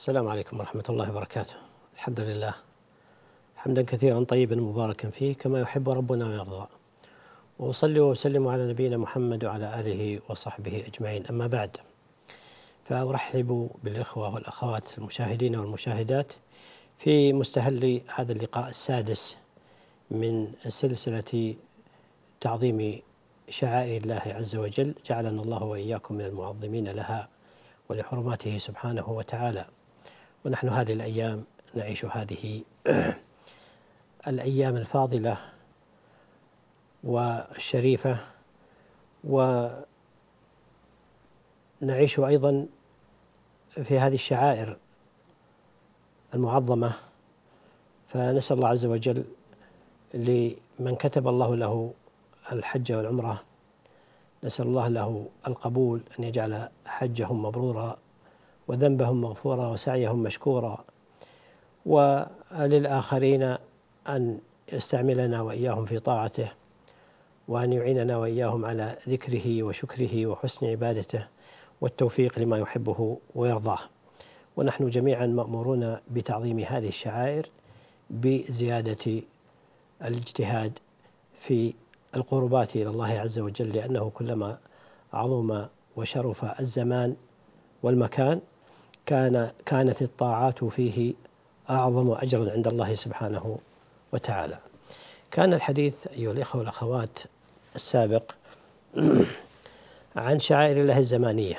السلام عليكم ورحمة الله وبركاته. الحمد لله حمدا كثيرا طيبا مباركا فيه كما يحب ربنا ويرضى، وأصلي وأسلم على نبينا محمد وعلى آله وصحبه أجمعين. أما بعد، فأرحب بالإخوة والأخوات المشاهدين والمشاهدات في مستهل هذا اللقاء السادس من سلسلة تعظيم شعائر الله عز وجل، جعلنا الله وإياكم من المعظمين لها ولحرماته سبحانه وتعالى. ونحن هذه الأيام نعيش هذه الأيام الفاضلة والشريفة، ونعيش أيضا في هذه الشعائر المعظمة. فنسأل الله عز وجل لمن كتب الله له الحج والعمرة، نسأل الله له القبول، أن يجعل حجهم مبرورا وذنبهم مغفورا وسعيهم مشكورا، وللآخرين أن يستعملنا وإياهم في طاعته، وأن يعيننا وإياهم على ذكره وشكره وحسن عبادته والتوفيق لما يحبه ويرضاه. ونحن جميعا مأمورون بتعظيم هذه الشعائر بزيادة الاجتهاد في القربات إلى الله عز وجل، لأنه كلما عظم وشرف الزمان والمكان كانت الطاعات فيه أعظم أجرا عند الله سبحانه وتعالى. كان الحديث أيها الإخوة والأخوات السابق عن شعائر الله الزمانية،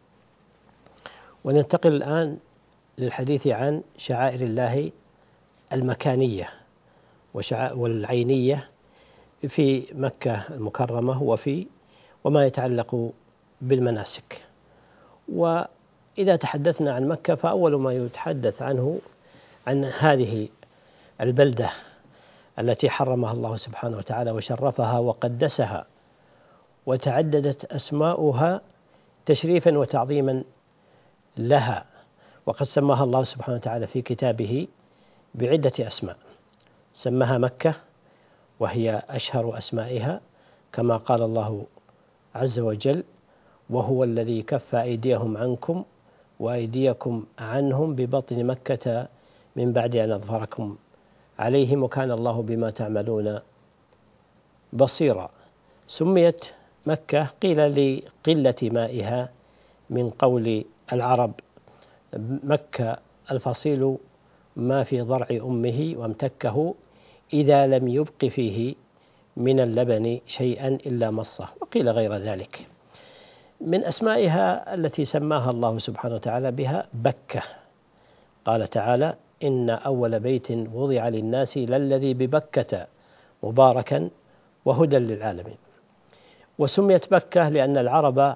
وننتقل الآن للحديث عن شعائر الله المكانية والعينية في مكة المكرمة وما يتعلق بالمناسك. وإذا تحدثنا عن مكة، فأول ما يتحدث عنه عن هذه البلدة التي حرمها الله سبحانه وتعالى وشرفها وقدسها، وتعددت أسماؤها تشريفا وتعظيما لها، وقد سماها الله سبحانه وتعالى في كتابه بعدة أسماء. سماها مكة وهي أشهر أسمائها، كما قال الله عز وجل: وهو الذي كف أيديهم عنكم وأيديكم عنهم ببطن مكة من بعد أن أظفركم عليهم وكان الله بما تعملون بصيرا. سميت مكة قيل لقلة مائها، من قول العرب: مكة الفصيل ما في ضرع أمه وامتكه إذا لم يبق فيه من اللبن شيئا إلا مصه، وقيل غير ذلك. من أسمائها التي سماها الله سبحانه وتعالى بها بكة، قال تعالى: إن أول بيت وضع للناس للذي ببكة مباركا وهدى للعالمين. وسميت بكة لأن العرب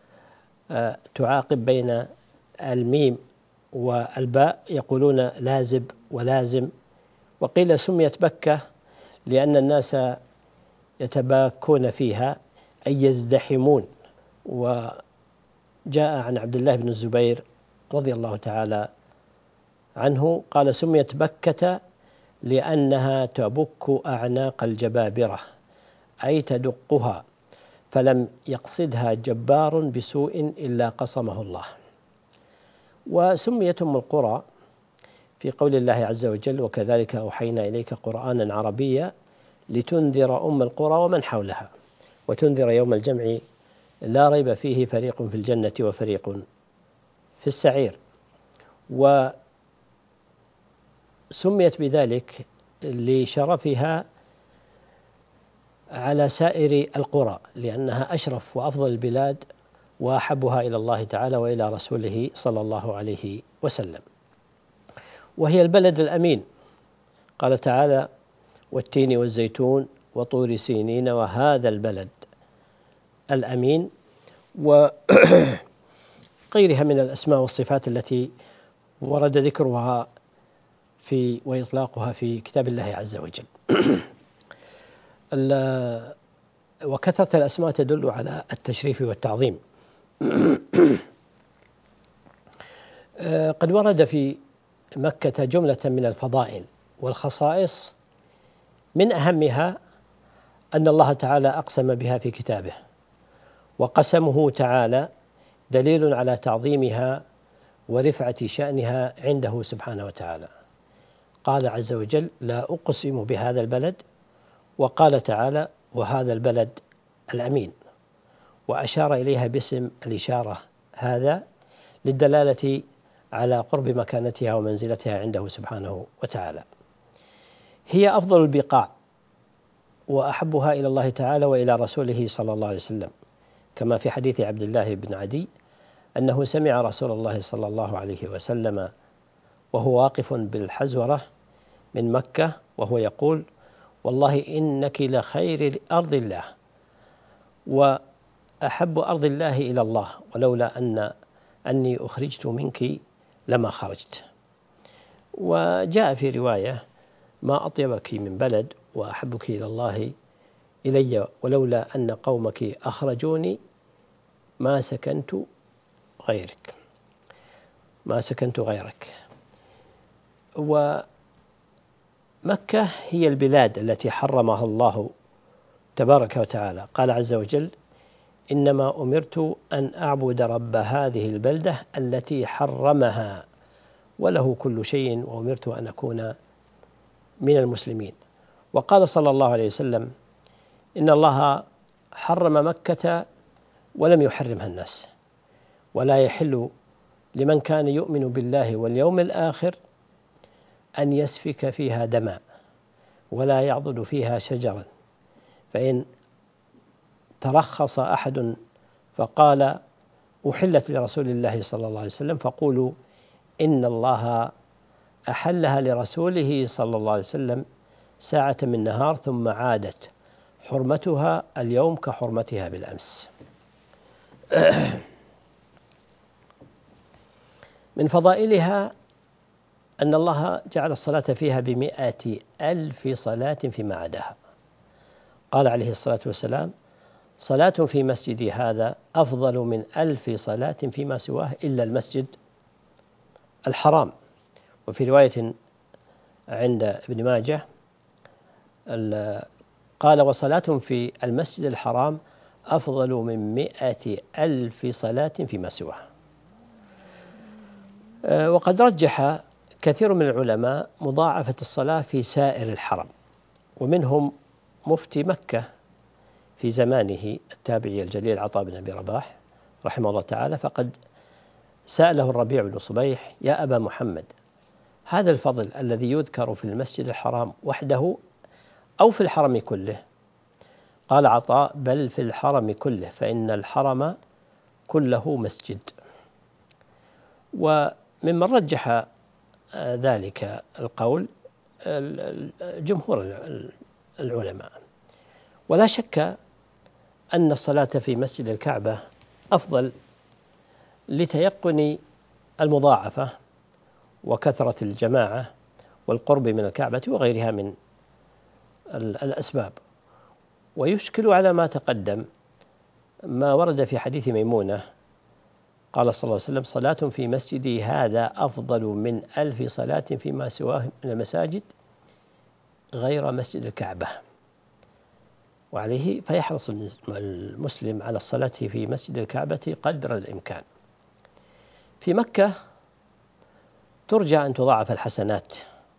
تعاقب بين الميم والباء، يقولون لازب ولازم. وقيل سميت بكة لأن الناس يتباكون فيها أي يزدحمون. وجاء عن عبد الله بن الزبير رضي الله تعالى عنه قال: سميت بكة لأنها تبك أعناق الجبابرة، أي تدقها، فلم يقصدها جبار بسوء إلا قصمه الله. وسميت أم القرى في قول الله عز وجل: وكذلك أوحينا إليك قرآنا عربيا لتنذر أم القرى ومن حولها وتنذر يوم الجمع لا ريب فيه فريق في الجنة وفريق في السعير. وسميت بذلك لشرفها على سائر القرى، لأنها أشرف وأفضل البلاد وأحبها إلى الله تعالى وإلى رسوله صلى الله عليه وسلم. وهي البلد الأمين، قال تعالى: والتين والزيتون وطور سينين وهذا البلد الأمين، وغيرها من الأسماء والصفات التي ورد ذكرها وإطلاقها في كتاب الله عز وجل. وكثرة الأسماء تدل على التشريف والتعظيم. قد ورد في مكة جملة من الفضائل والخصائص، من أهمها أن الله تعالى أقسم بها في كتابه، وقسمه تعالى دليل على تعظيمها ورفعة شأنها عنده سبحانه وتعالى. قال عز وجل: لا أقسم بهذا البلد، وقال تعالى: وهذا البلد الأمين، وأشار إليها باسم الإشارة هذا للدلالة على قرب مكانتها ومنزلتها عنده سبحانه وتعالى. هي أفضل البقاع وأحبها إلى الله تعالى وإلى رسوله صلى الله عليه وسلم، كما في حديث عبد الله بن عدي أنه سمع رسول الله صلى الله عليه وسلم وهو واقف بالحزورة من مكة وهو يقول: والله إنك لخير أرض الله، وأحب أرض الله إلى الله، ولولا أني أخرجت منك لما خرجت. وجاء في رواية: ما أطيبك من بلد وأحبك إلى الله إلي، ولولا أن قومك أخرجوني ما سكنت غيرك. ومكة هي البلاد التي حرمها الله تبارك وتعالى. قال عز وجل: إنما أمرت أن أعبد رب هذه البلدة التي حرمها وله كل شيء وأمرت أن أكون من المسلمين. وقال صلى الله عليه وسلم: إن الله حرم مكة ولم يحرمها الناس، ولا يحل لمن كان يؤمن بالله واليوم الآخر أن يسفك فيها دما ولا يعضد فيها شجرا، فإن ترخص أحد فقال أحلت لرسول الله صلى الله عليه وسلم فقولوا إن الله أحلها لرسوله صلى الله عليه وسلم ساعة من نهار ثم عادت حرمتها اليوم كحرمتها بالأمس. من فضائلها أن الله جعل الصلاة فيها ب100,000 صلاة فيما عداها. قال عليه الصلاة والسلام: صلاة في مسجدي هذا أفضل من 1000 صلاة فيما سواه إلا المسجد الحرام. وفي رواية عند ابن ماجه قال: وصلاة في المسجد الحرام أفضل من 100,000 صلاة فيما سواه. وقد رجح كثير من العلماء مضاعفة الصلاة في سائر الحرم، ومنهم مفتي مكة في زمانه التابعي الجليل عطاء بن أبي رباح رحمه الله تعالى، فقد سأله الربيع بن صبيح: يا أبا محمد، هذا الفضل الذي يذكر في المسجد الحرام وحده أو في الحرم كله؟ قال عطاء: بل في الحرم كله، فإن الحرم كله مسجد. وممن رجح ذلك القول جمهور العلماء. ولا شك أن الصلاة في مسجد الكعبة أفضل لتيقن المضاعفة وكثرة الجماعة والقرب من الكعبة وغيرها من الأسباب. ويشكل على ما تقدم ما ورد في حديث ميمونة قال صلى الله عليه وسلم: صلاة في مسجدي هذا أفضل من 1000 صلاة فيما سواه من المساجد غير مسجد الكعبة. وعليه فيحرص المسلم على الصلاة في مسجد الكعبة قدر الإمكان. في مكة ترجى أن تضاعف الحسنات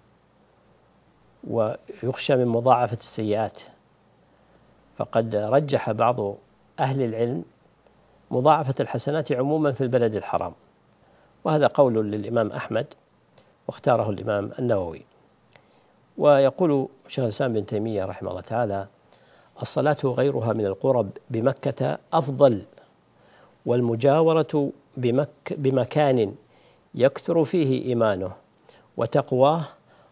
ويخشى من مضاعفة السيئات، فقد رجح بعض أهل العلم مضاعفة الحسنات عموما في البلد الحرام، وهذا قول للإمام أحمد واختاره الإمام النووي. ويقول شيخ الإسلام بن تيمية رحمه الله تعالى: الصلاة غيرها من القرب بمكة أفضل، والمجاورة بمكان يكثر فيه إيمانه وتقواه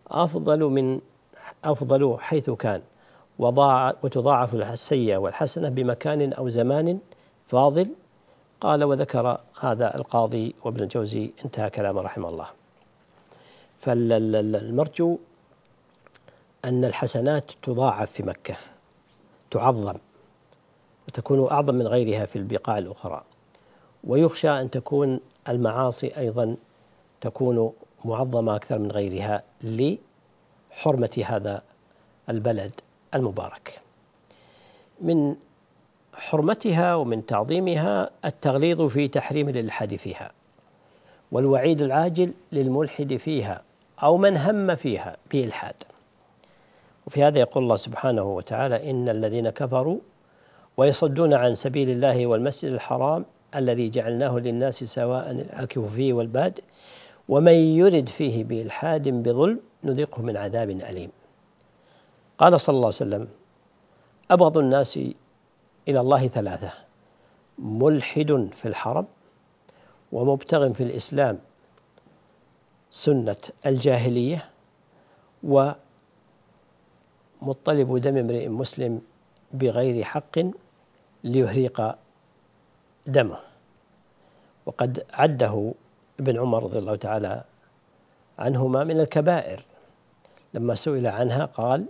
أفضل حيث كان، وتضاعف السيئة والحسنة بمكان أو زمان فاضل. قال: وذكر هذا القاضي وابن الجوزي، انتهى كلامه رحمه الله. فالمرجو أن الحسنات تضاعف في مكة، تعظم وتكون أعظم من غيرها في البقاع الأخرى، ويخشى أن تكون المعاصي أيضا تكون معظمة أكثر من غيرها لحرمة هذا البلد المبارك. من حرمتها ومن تعظيمها التغليظ في تحريم الإلحاد فيها، والوعيد العاجل للملحد فيها أو من هم فيها بإلحاد. وفي هذا يقول الله سبحانه وتعالى: إن الذين كفروا ويصدون عن سبيل الله والمسجد الحرام الذي جعلناه للناس سواء العاكف فيه والباد ومن يرد فيه بإلحاد بظلم نذقه من عذاب أليم. قال صلى الله عليه وسلم: أبغض الناس إلى الله ثلاثة: ملحد في الحرم، ومبتغ في الإسلام سنة الجاهلية، ومطلب دم امرئ مسلم بغير حق ليهريق دمه. وقد عده ابن عمر رضي الله تعالى عنهما من الكبائر، لما سئل عنها قال: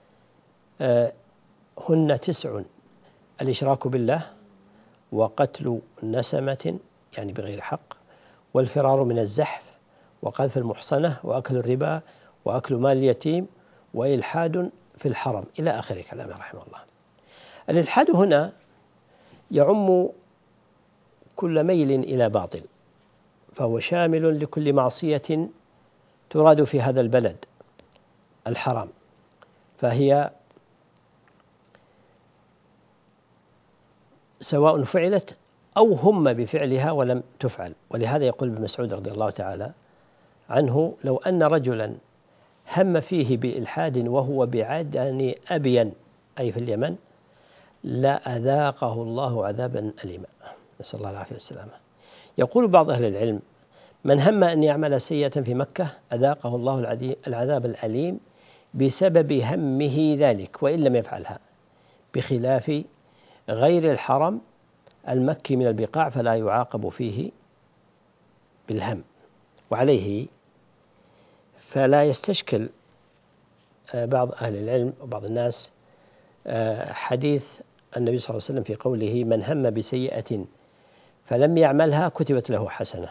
هن 9: الإشراك بالله، وقتل نسمة يعني بغير حق، والفرار من الزحف، وقذف المحصنة، وأكل الربا، وأكل مال اليتيم، وإلحاد في الحرم، إلى آخر كلامه رحمه الله. الإلحاد هنا يعم كل ميل إلى باطل، فهو شامل لكل معصية تراد في هذا البلد الحرام، فهي سواء فعلت أو هم بفعلها ولم تفعل. ولهذا يقول ابن مسعود رضي الله تعالى عنه: لو أن رجلا هم فيه بإلحاد وهو بعدن أبين أي في اليمن لأذاقه الله عذابا أليما، نسأل الله العافية والسلامة. يقول بعض أهل العلم: من هم أن يعمل سيئة في مكة أذاقه الله العذاب الأليم بسبب همه ذلك وإن لم يفعلها، بخلاف غير الحرم المكي من البقاع فلا يعاقب فيه بالهم. وعليه فلا يستشكل بعض أهل العلم وبعض الناس حديث النبي صلى الله عليه وسلم في قوله: من هم بسيئة فلم يعملها كتبت له حسنة.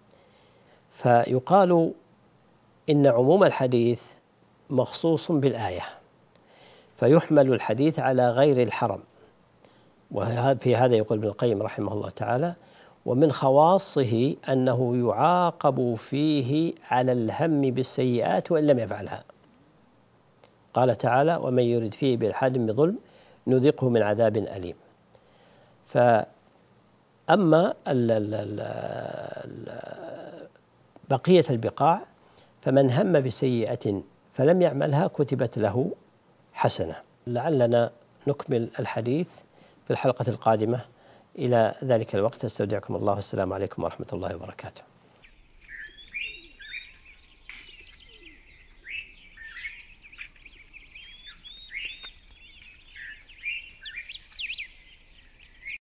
فيقال إن عموم الحديث مخصوص بالآية، فيحمل الحديث على غير الحرم. وفي هذا يقول ابن القيم رحمه الله تعالى: ومن خواصه أنه يعاقب فيه على الهم بالسيئات وإن لم يفعلها. قال تعالى: ومن يرد فيه بإلحاد بظلم نذقه من عذاب أليم. فأما بقية البقاع فمن هم بسيئة فلم يعملها كتبت له حسنة. لعلنا نكمل الحديث في الحلقة القادمة. إلى ذلك الوقت استودعكم الله، السلام عليكم ورحمة الله وبركاته.